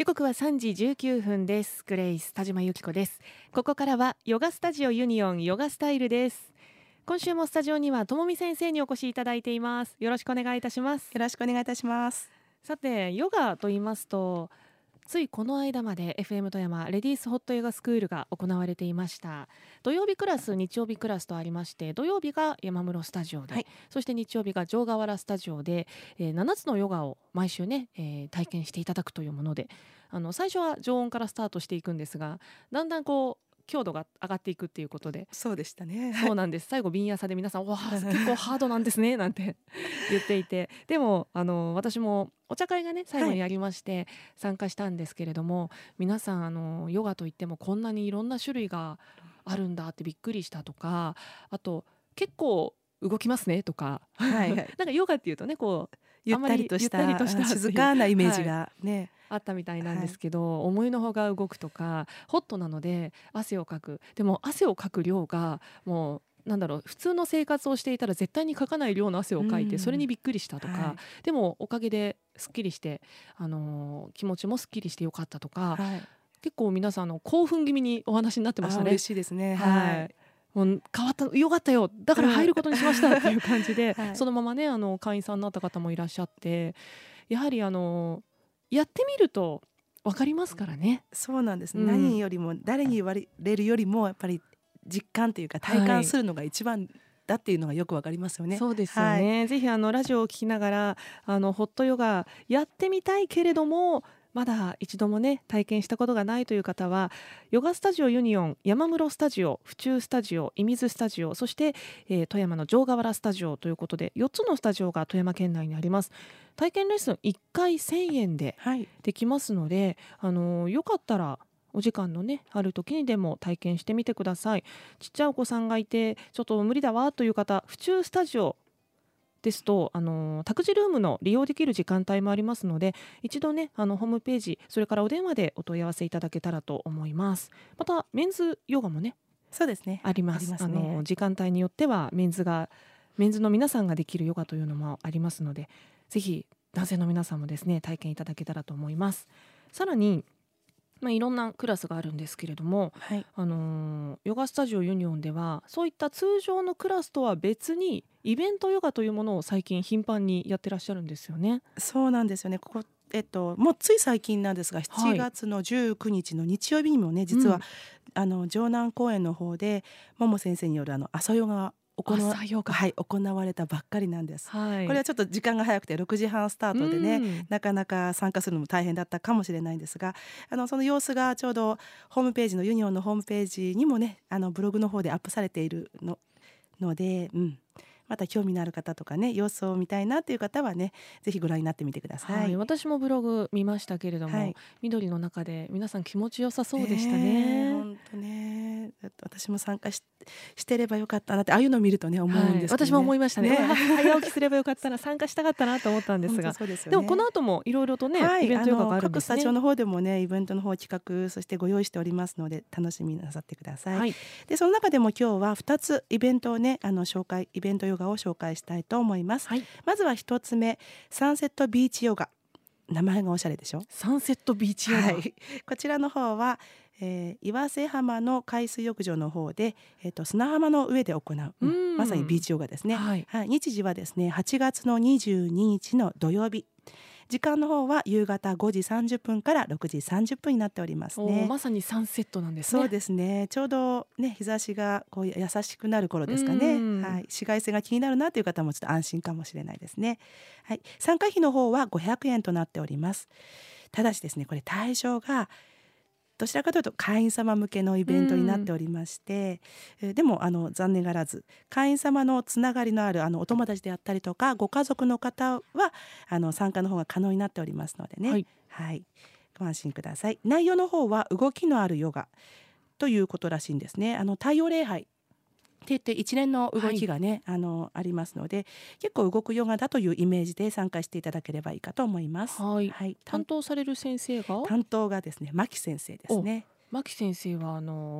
時刻は3時19分です。グレイス田島由紀子です。ここからはヨガスタジオユニオンヨガスタイルです。今週もスタジオにはともみ先生にお越しいただいています。よろしくお願いいたします。 よろしくお願いいたします。 さて、ヨガと言いますと、ついこの間まで FM 富山レディースホットヨガスクールが行われていました。土曜日クラス、日曜日クラスとありまして、土曜日が山室スタジオで、そして日曜日が城ヶ原スタジオで、7つのヨガを毎週ね、体験していただくというもので、最初は常温からスタートしていくんですが、だんだん強度が上がっていくっていうことで。 そうでしたね。 そうなんです。最後瓶朝で皆さん、わあ結構ハードなんですねなんて言っていて、でも私もお茶会がね最後にありまして参加したんですけれども、皆さんヨガといってもこんなにいろんな種類があるんだってびっくりしたとか、あと結構動きますねとか、なんかヨガっていうとねゆったりとした静かなイメージがね、 あったみたいなんですけど、思いのほか動くとかホットなので汗をかく。でも汗をかく量がもう普通の生活をしていたら絶対にかかない量の汗をかいて、それにびっくりしたとか、でもおかげですっきりして、気持ちもすっきりしてよかったとか、結構皆さん興奮気味にお話になってましたね。 嬉しいですね。 もう変わったよかったよだから入ることにしましたっていう感じで、そのままね会員さんになった方もいらっしゃって、やはりやってみると分かりますからね。 そうなんです、何よりも誰に言われるよりもやっぱり実感というか体感するのが一番だっていうのがよくわかりますよね。 そうですよね、ぜひラジオを聞きながらホットヨガやってみたいけれどもまだ一度もね体験したことがないという方は、ヨガスタジオユニオン山室スタジオ、府中スタジオ、射水スタジオ、そして、富山の城ヶ原スタジオということで4つのスタジオが富山県内にあります。体験レッスン1回1000円でできますので、よかったらお時間のねある時にでも体験してみてください。ちっちゃいお子さんがいてちょっと無理だわという方、府中スタジオですと託児ルームの利用できる時間帯もありますので、一度ねホームページ、それからお電話でお問い合わせいただけたらと思います。またメンズヨガもねそうですねあります。時間帯によってはメンズの皆さんができるヨガというのもありますので、ぜひ男性の皆さんもですね体験いただけたらと思います。さらにいろんなクラスがあるんですけれども、ヨガスタジオユニオンではそういった通常のクラスとは別にイベントヨガというものを最近頻繁にやってらっしゃるんですよね。 そうなんですよね。もうつい最近なんですが、7月の19日の日曜日にもね、実は、城南公園の方でもも先生による朝ヨガ行われたばっかりなんです。これはちょっと時間が早くて6時半スタートでね、なかなか参加するのも大変だったかもしれないんですが、その様子がちょうどホームページのユニオンのホームページにもねブログの方でアップされているので、また興味のある方とかね、様子を見たいなという方はね、ぜひご覧になってみてください。 私もブログ見ましたけれども、緑の中で皆さん気持ちよさそうでしたね。 本当ね、私も参加してればよかったなって、ああいうのを見るとね思うんですけどね。 私も思いましたね。早起きすればよかったな、参加したかったなと思ったんですが、でもこの後もいろいろとね、イベントヨガがあるんですね。 各スタジオの方でもねイベントの方を企画、そしてご用意しておりますので楽しみになさってください。でその中でも今日は2つイベントをねイベントヨガを紹介したいと思います。まずは1つ目、サンセットビーチヨガ。名前がおしゃれでしょ。 サンセットビーチヨガ、 こちらの方は、岩瀬浜の海水浴場の方で、砂浜の上で行う、まさにビーチヨガですね。日時はですね8月の22日の土曜日、時間の方は夕方5時30分から6時30分になっておりますね。 まさにサンセットなんですね。 そうですね、ちょうどね日差しが優しくなる頃ですかね。紫外線が気になるなという方もちょっと安心かもしれないですね。参加費の方は500円となっております。ただしですね、これ対象がどちらかというと会員様向けのイベントになっておりまして、でも残念がらず会員様のつながりのあるお友達であったりとかご家族の方は参加の方が可能になっておりますのでね、ご安心ください。内容の方は動きのあるヨガということらしいんですね。太陽礼拝って言って一連の動きがね、ありますので、結構動くヨガだというイメージで参加していただければいいかと思います。 担当される先生が担当がですね牧先生ですね。 牧先生は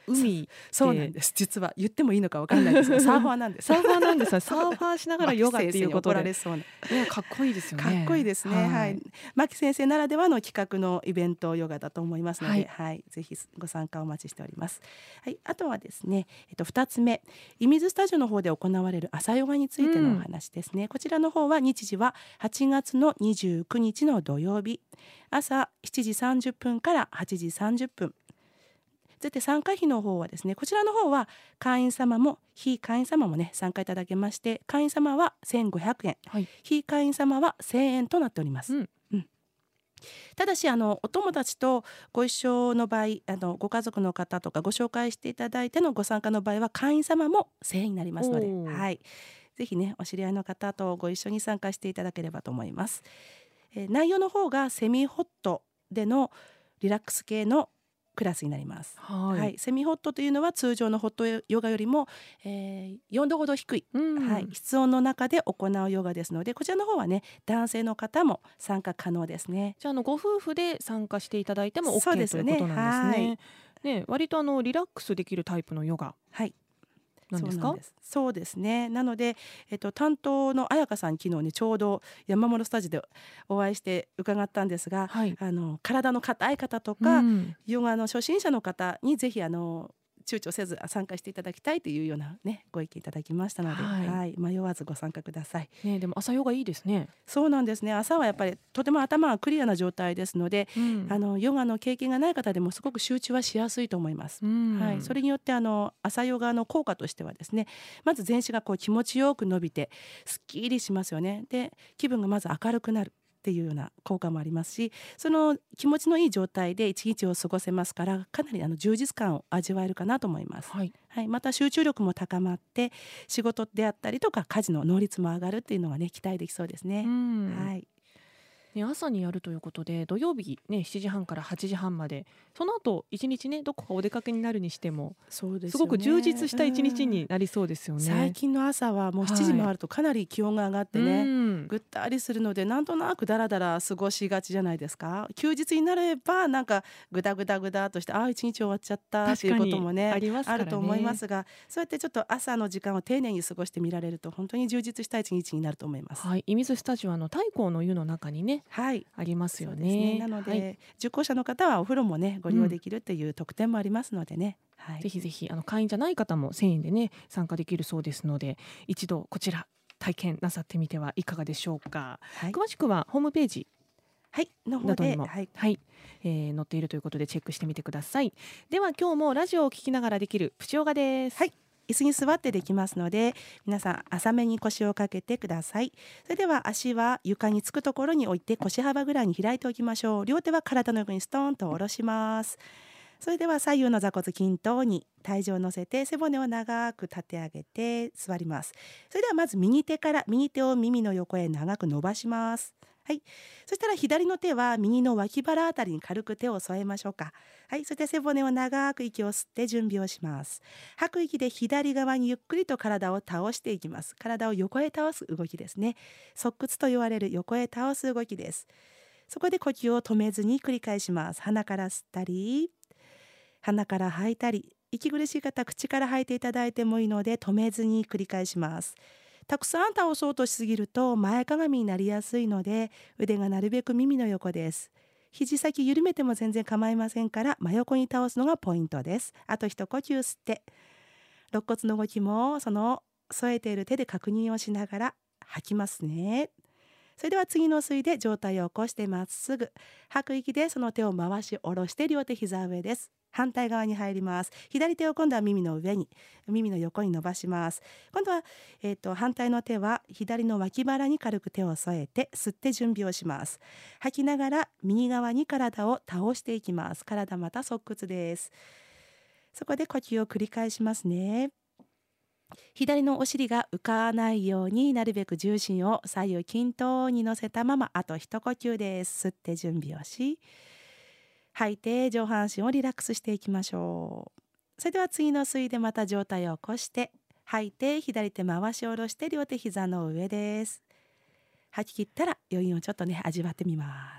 海そうなんです。実は言ってもいいのかわかんないですがサーファーなんです。 サーファーなんです。サーファーしながらヨガっていうことで、 牧先生に怒られそうな。 いやかっこいいですよね。 かっこいいですね。はい。牧先生ならではの企画のイベントヨガだと思いますので、はい、ぜひご参加お待ちしております。はい、あとはですね、2つ目、射水スタジオの方で行われる朝ヨガについてのお話ですね。こちらの方は日時は8月の29日の土曜日、朝7時30分から8時30分。そして参加費の方はですね、こちらの方は会員様も非会員様もね参加いただけまして、会員様は1500円、非会員様は1000円となっております。ただしお友達とご一緒の場合、ご家族の方とかご紹介していただいてのご参加の場合は会員様も1000円になりますので、はい、ぜひねお知り合いの方とご一緒に参加していただければと思います。内容の方がセミホットでのリラックス系のクラスになります。はい、セミホットというのは通常のホットヨガよりも、4度ほど低い、はい、室温の中で行うヨガですので、こちらの方はね男性の方も参加可能ですね。 じゃあご夫婦で参加していただいても OK ということなんですね。ね、割とリラックスできるタイプのヨガなんですか？ そうですね。なので、担当の彩香さん昨日ねちょうど山室スタジオでお会いして伺ったんですが、体の硬い方とか、ヨガの初心者の方にぜひ躊躇せず参加していただきたいというようなねご意見いただきましたので、迷わずご参加ください。 ね、でも朝ヨガいいですね。 そうなんですね。朝はやっぱりとても頭がクリアな状態ですので、ヨガの経験がない方でもすごく集中はしやすいと思います。はい、それによって朝ヨガの効果としてはですね、まず全身が気持ちよく伸びてすっきりしますよね。で、気分がまず明るくなるっていうような効果もありますし、その気持ちのいい状態で一日を過ごせますから、かなり充実感を味わえるかなと思います。また集中力も高まって仕事であったりとか家事の能率も上がるっていうのはね期待できそうですね。 朝にやるということで土曜日ね7時半から8時半まで、その後一日ねどこかお出かけになるにしてもすごく充実した一日になりそうですよね。 最近の朝はもう7時回るとかなり気温が上がってね、ぐったりするのでなんとなくだらだら過ごしがちじゃないですか。休日になればなんかぐだぐだぐだとして一日終わっちゃったっていうこともねあると思いますが、そうやってちょっと朝の時間を丁寧に過ごしてみられると本当に充実した一日になると思います。 射水スタジオ太閤の湯の中にねありますよね。 なので、受講者の方はお風呂もねご利用できるっていう特典もありますのでね、 ぜひぜひ会員じゃない方も1000円でね参加できるそうですので、一度こちら体験なさってみてはいかがでしょうか。詳しくはホームページの方で載っているということでチェックしてみてください。では今日もラジオを聞きながらできるプチヨガです。 椅子に座ってできますので、皆さん浅めに腰をかけてください。それでは足は床につくところに置いて腰幅ぐらいに開いておきましょう。両手は体の横にストーンと下ろします。それでは左右の座骨均等に体重を乗せて背骨を長く立て上げて座ります。それではまず右手を耳の横へ長く伸ばします。そしたら左の手は右の脇腹あたりに軽く手を添えましょうか。そして背骨を長く息を吸って準備をします。吐く息で左側にゆっくりと体を倒していきます。体を横へ倒す動きですね。側屈と言われる横へ倒す動きです。そこで呼吸を止めずに繰り返します。鼻から吸ったり鼻から吐いたり、息苦しい方口から吐いていただいてもいいので止めずに繰り返します。たくさん倒そうとしすぎると前かがみになりやすいので、腕がなるべく耳の横です。肘先緩めても全然構いませんから真横に倒すのがポイントです。あと一呼吸吸って、肋骨の動きもその添えている手で確認をしながら吐きますね。それでは次の吸いで上体を起こしてまっすぐ、吐く息でその手を回し下ろして両手膝上です。反対側に入ります。左手を今度は耳の上に、耳の横に伸ばします。今度は、反対の手は左の脇腹に軽く手を添えて吸って準備をします。吐きながら右側に体を倒していきます。体また側屈です。そこで呼吸を繰り返しますね。左のお尻が浮かないようになるべく重心を左右均等に乗せたままあと一呼吸です。吸って準備をし、吐いて上半身をリラックスしていきましょう。それでは次の吸いでまた上体を起こして、吐いて左手回し下ろして両手膝の上です。吐き切ったら余韻をちょっとね味わってみます。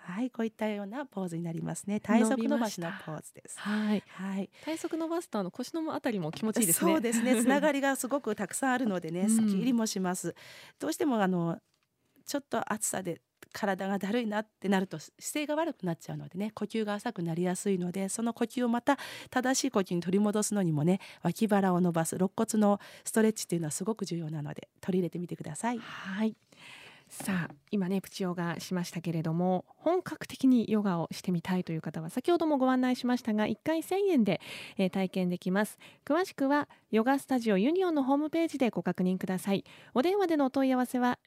はい、こういったようなポーズになりますね。体側伸ばしのポーズです。 はい、 はい、 体側伸ばすと腰のあたりも気持ちいいですね。 そうですね。つながりがすごくたくさんあるのでね、すっきりもします。どうしてもちょっと暑さで体がだるいなってなると姿勢が悪くなっちゃうのでね、呼吸が浅くなりやすいので、その呼吸をまた正しい呼吸に取り戻すのにもね、脇腹を伸ばす肋骨のストレッチっていうのはすごく重要なので取り入れてみてください。 はい。さあ今ねプチヨガしましたけれども、本格的にヨガをしてみたいという方は先ほどもご案内しましたが1回1000円で、体験できます。詳しくはヨガスタジオユニオンのホームページでご確認ください。お電話でのお問い合わせは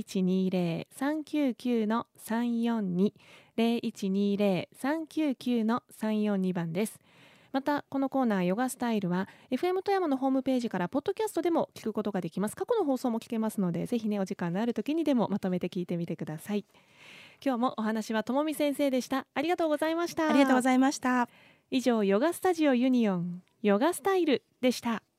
0120-399-342 0120-399-342番です。またこのコーナーヨガスタイルは FM 富山のホームページからポッドキャストでも聞くことができます。過去の放送も聞けますので、ぜひねお時間のある時にでもまとめて聞いてみてください。今日もお話はともみ先生でした。ありがとうございました。 ありがとうございました。 以上ヨガスタジオユニオンヨガスタイルでした。